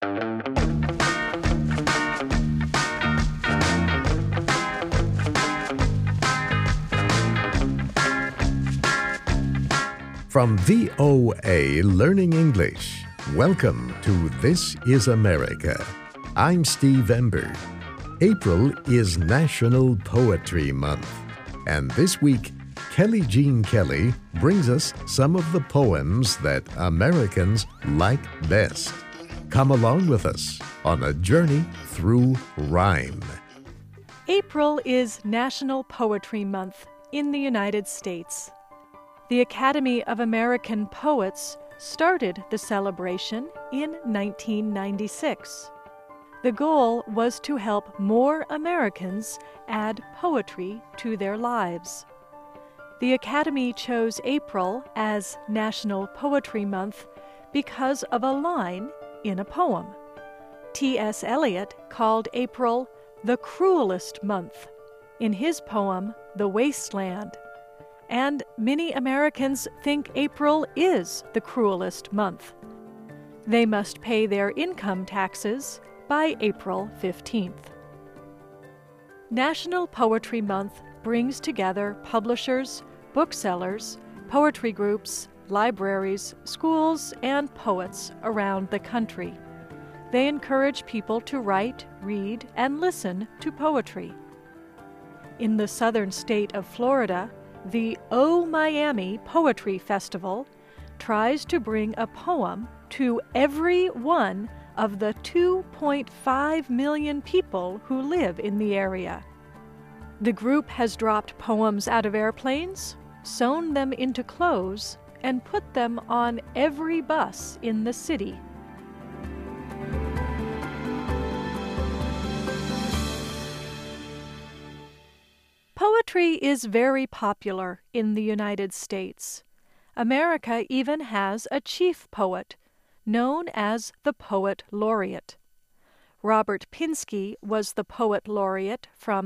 From VOA Learning English, welcome to This is America. I'm Steve Ember. April is National Poetry Month, and this week, Kelly Jean Kelly brings us some of the poems that Americans like best. Come along with us on a journey through rhyme. April is National Poetry Month in the United States. The Academy of American Poets started the celebration in 1996. The goal was to help more Americans add poetry to their lives. The Academy chose April as National Poetry Month because of a line in a poem. T.S. Eliot called April the cruelest month in his poem, The Wasteland. And many Americans think April is the cruelest month. They must pay their income taxes by April 15th. National Poetry Month brings together publishers, booksellers, poetry groups, libraries, schools, and poets around the country. They encourage people to write, read, and listen to poetry. In the southern state of Florida, the Oh Miami Poetry Festival tries to bring a poem to every one of the 2.5 million people who live in the area. The group has dropped poems out of airplanes, sewn them into clothes, and put them on every bus in the city. Poetry is very popular in the United States. America even has a chief poet, known as the Poet Laureate. Robert Pinsky was the Poet Laureate from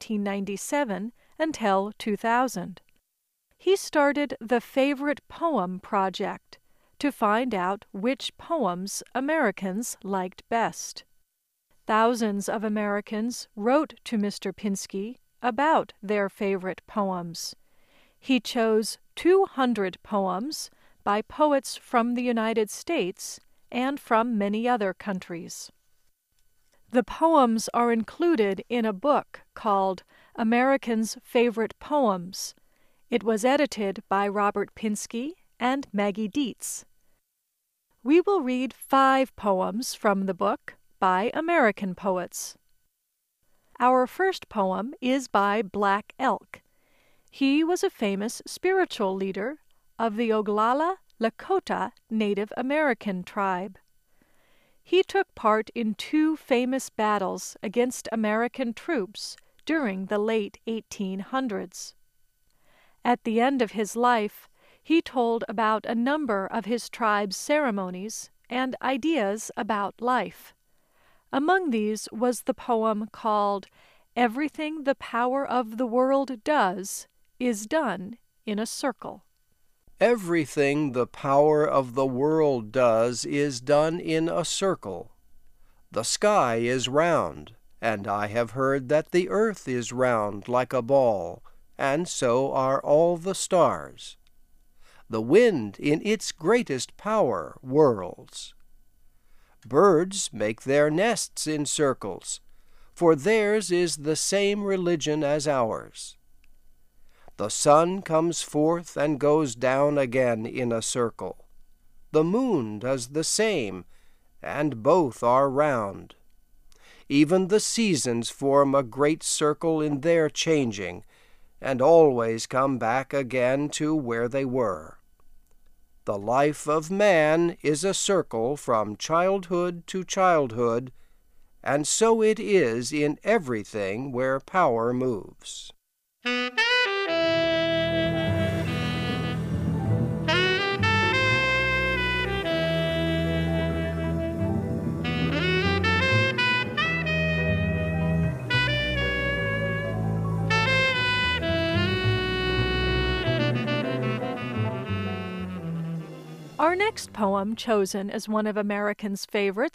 1997 until 2000. He started the Favorite Poem Project to find out which poems Americans liked best. Thousands of Americans wrote to Mr. Pinsky about their favorite poems. He chose 200 poems by poets from the United States and from many other countries. The poems are included in a book called Americans' Favorite Poems. It was edited by Robert Pinsky and Maggie Dietz. We will read 5 poems from the book by American poets. Our first poem is by Black Elk. He was a famous spiritual leader of the Oglala Lakota Native American tribe. He took part in 2 famous battles against American troops during the late 1800s. At the end of his life, he told about a number of his tribe's ceremonies and ideas about life. Among these was the poem called Everything the Power of the World Does is Done in a Circle. Everything the power of the world does is done in a circle. The sky is round, and I have heard that the earth is round like a ball, and so are all the stars. The wind in its greatest power whirls. Birds make their nests in circles, for theirs is the same religion as ours. The sun comes forth and goes down again in a circle. The moon does the same, and both are round. Even the seasons form a great circle in their changing, and always come back again to where they were. The life of man is a circle from childhood to childhood, and so it is in everything where power moves. Our next poem, chosen as one of Americans' favorites,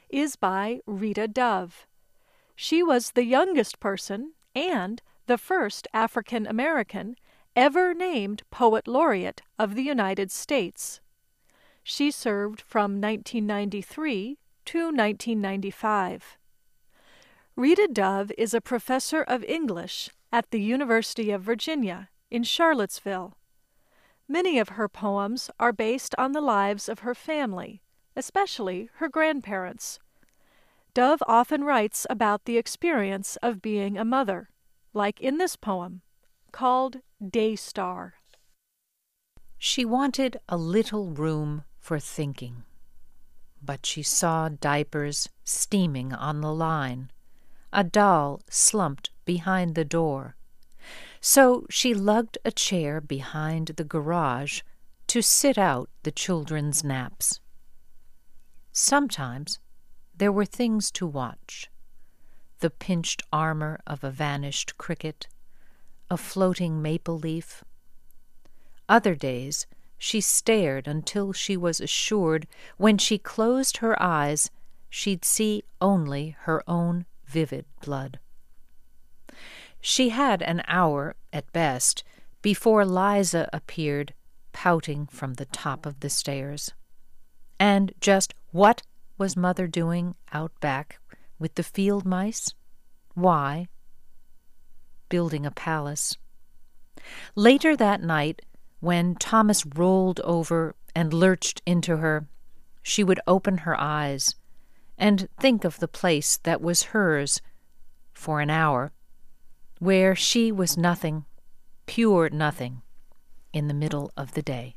is by Rita Dove. She was the youngest person and the first African American ever named Poet Laureate of the United States. She served from 1993 to 1995. Rita Dove is a professor of English at the University of Virginia in Charlottesville. Many of her poems are based on the lives of her family, especially her grandparents. Dove often writes about the experience of being a mother, like in this poem, called Daystar. She wanted a little room for thinking, but she saw diapers steaming on the line, a doll slumped behind the door. So she lugged a chair behind the garage to sit out the children's naps. Sometimes there were things to watch: the pinched armor of a vanished cricket, a floating maple leaf. Other days she stared until she was assured when she closed her eyes she'd see only her own vivid blood. She had an hour, at best, before Liza appeared, pouting from the top of the stairs. And just what was Mother doing out back with the field mice? Why? Building a palace. Later that night, when Thomas rolled over and lurched into her, she would open her eyes and think of the place that was hers for an hour, where she was nothing, pure nothing, in the middle of the day.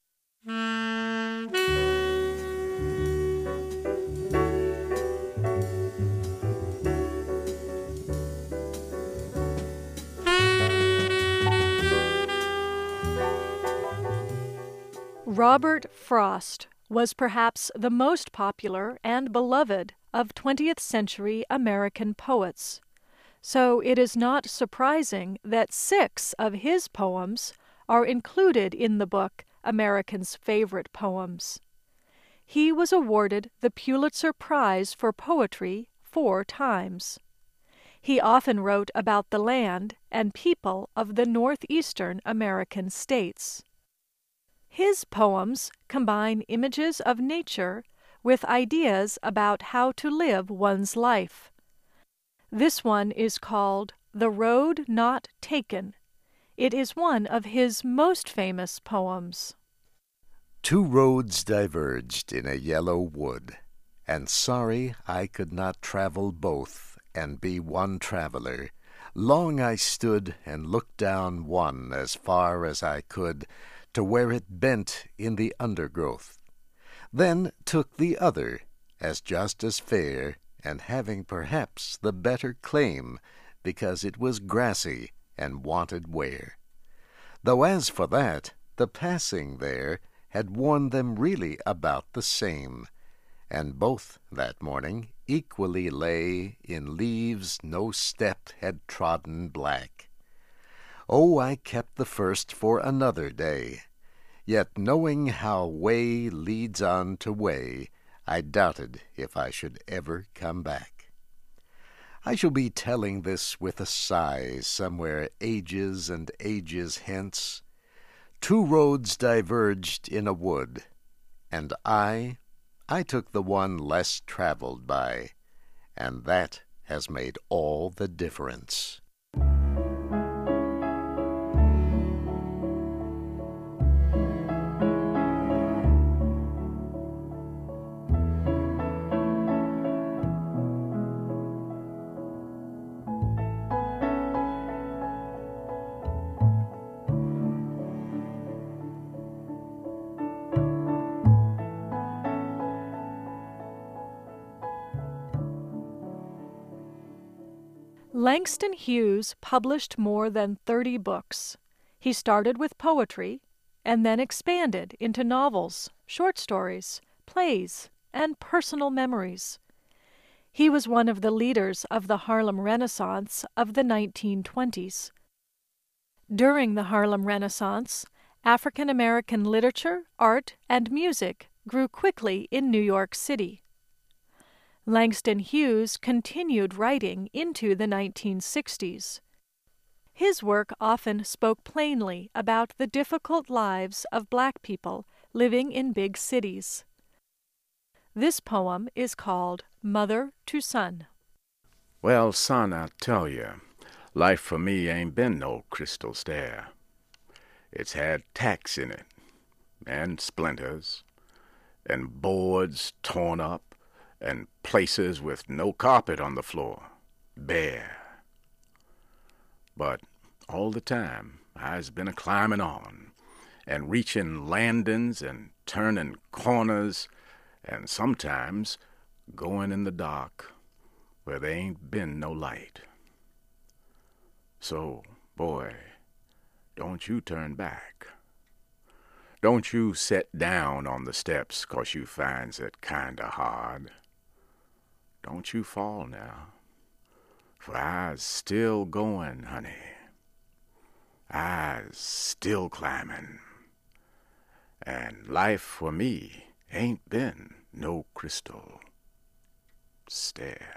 Robert Frost was perhaps the most popular and beloved of 20th century American poets, so it is not surprising that 6 of his poems are included in the book Americans' Favorite Poems. He was awarded the Pulitzer Prize for Poetry 4 times. He often wrote about the land and people of the northeastern American states. His poems combine images of nature with ideas about how to live one's life. This one is called The Road Not Taken. It is one of his most famous poems. 2 roads diverged in a yellow wood, and sorry I could not travel both and be one traveler. Long I stood and looked down one as far as I could, to where it bent in the undergrowth, then took the other, as just as fair, and having perhaps the better claim, because it was grassy and wanted wear. Though as for that, the passing there had worn them really about the same, and both that morning equally lay in leaves no step had trodden black. Oh, I kept the first for another day, yet knowing how way leads on to way, I doubted if I should ever come back. I shall be telling this with a sigh somewhere ages and ages hence. 2 roads diverged in a wood, and I took the one less traveled by, and that has made all the difference. Langston Hughes published more than 30 books. He started with poetry and then expanded into novels, short stories, plays, and personal memories. He was one of the leaders of the Harlem Renaissance of the 1920s. During the Harlem Renaissance, African American literature, art, and music grew quickly in New York City. Langston Hughes continued writing into the 1960s. His work often spoke plainly about the difficult lives of Black people living in big cities. This poem is called Mother to Son. Well, son, I tell you, life for me ain't been no crystal stair. It's had tacks in it, and splinters, and boards torn up, and places with no carpet on the floor, bare. But all the time, I's been a-climbing on, and reaching landings and turning corners, and sometimes going in the dark where there ain't been no light. So, boy, don't you turn back. Don't you set down on the steps 'cause you finds it kinda hard. Don't you fall now, for I's still going, honey. I's still climbing. And life for me ain't been no crystal stair.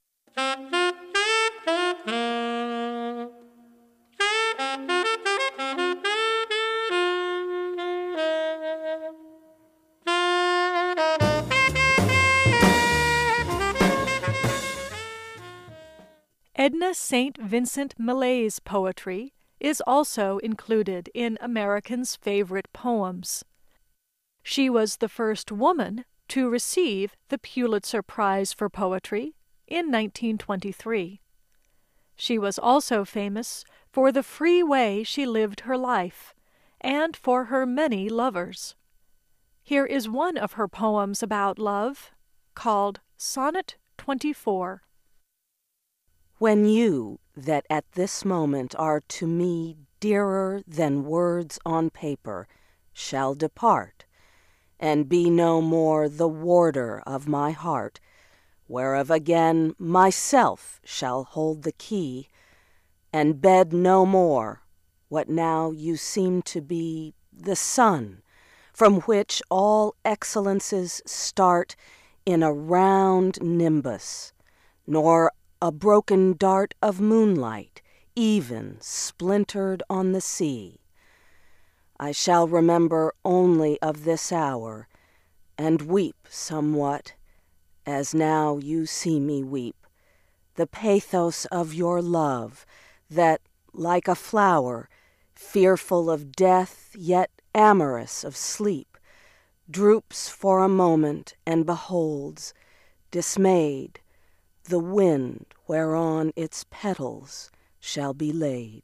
Edna St. Vincent Millay's poetry is also included in Americans' Favorite Poems. She was the first woman to receive the Pulitzer Prize for Poetry in 1923. She was also famous for the free way she lived her life and for her many lovers. Here is one of her poems about love, called Sonnet 24. When you, that at this moment are to me dearer than words on paper, shall depart, and be no more the warder of my heart, whereof again myself shall hold the key, and bed no more what now you seem to be the sun, from which all excellences start in a round nimbus, nor a broken dart of moonlight, even splintered on the sea. I shall remember only of this hour, and weep somewhat, as now you see me weep, the pathos of your love, that, like a flower, fearful of death, yet amorous of sleep, droops for a moment and beholds, dismayed, the wind whereon its petals shall be laid.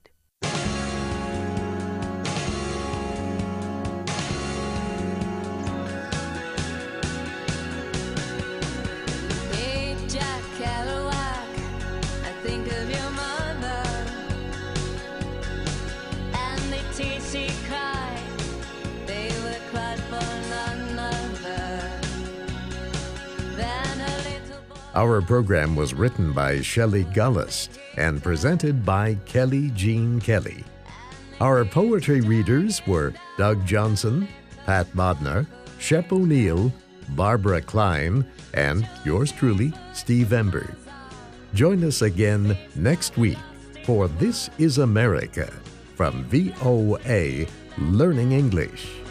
Hey, Jack Kerouac, I think of your mother, and the tears she cried, they were cried for none other than a little boy. Our program was written by Shelley Gullis and presented by Kelly Jean Kelly. Our poetry readers were Doug Johnson, Pat Bodnar, Shep O'Neill, Barbara Klein, and yours truly, Steve Ember. Join us again next week for This is America from VOA Learning English.